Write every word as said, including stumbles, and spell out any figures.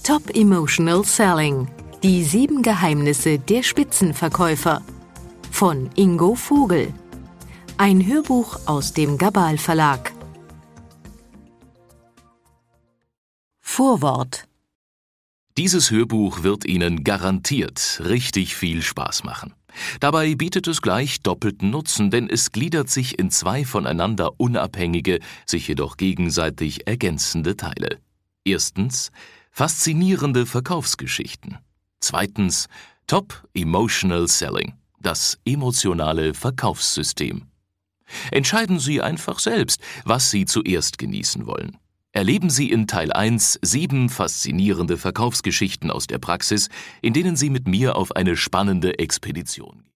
Top Emotional Selling – Die sieben Geheimnisse der Spitzenverkäufer von Ingo Vogel. Ein Hörbuch aus dem Gabal Verlag. Vorwort. Dieses Hörbuch wird Ihnen garantiert richtig viel Spaß machen. Dabei bietet es gleich doppelten Nutzen, denn es gliedert sich in zwei voneinander unabhängige, sich jedoch gegenseitig ergänzende Teile. Erstens faszinierende Verkaufsgeschichten. Zweitens Top Emotional Selling, das emotionale Verkaufssystem. Entscheiden Sie einfach selbst, was Sie zuerst genießen wollen. Erleben Sie in Teil eins sieben faszinierende Verkaufsgeschichten aus der Praxis, in denen Sie mit mir auf eine spannende Expedition gehen.